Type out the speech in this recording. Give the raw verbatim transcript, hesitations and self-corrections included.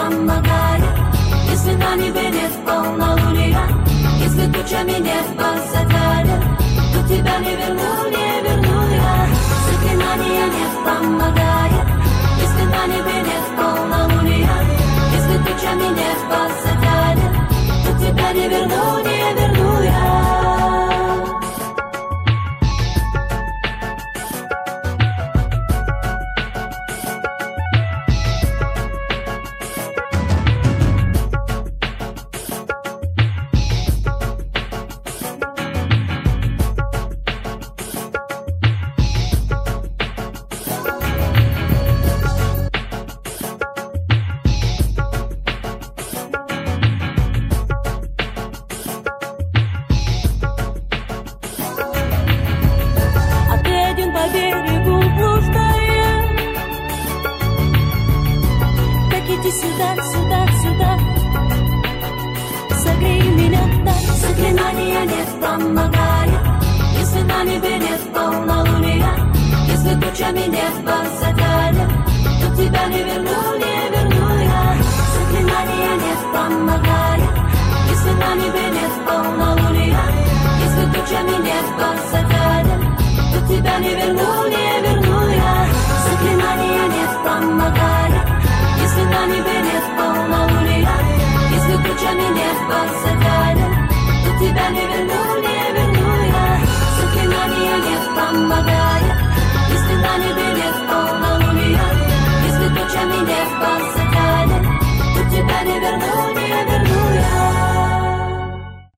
помогает, если на небе нет полнолуния, если тучами небо затянет, то тебя не верну, не верну я. Заклинание не помогает, если на небе нет полнолуния, если тучами небо затянет, то тебя не верну, не верну я. Сюда, сюда, сюда, согрей меня, да. Заклинание не помогает, если на небе нет полнолуния, если тучами небо затянет, то тебя не верну, не верну я. Заклинание не помогает, если на небе нет полнолуния, если тучами небо затянет, то тебя не верну, не верну я. Заклинание не помогает, если на небе нет полнолуния, если тучами небо затянет.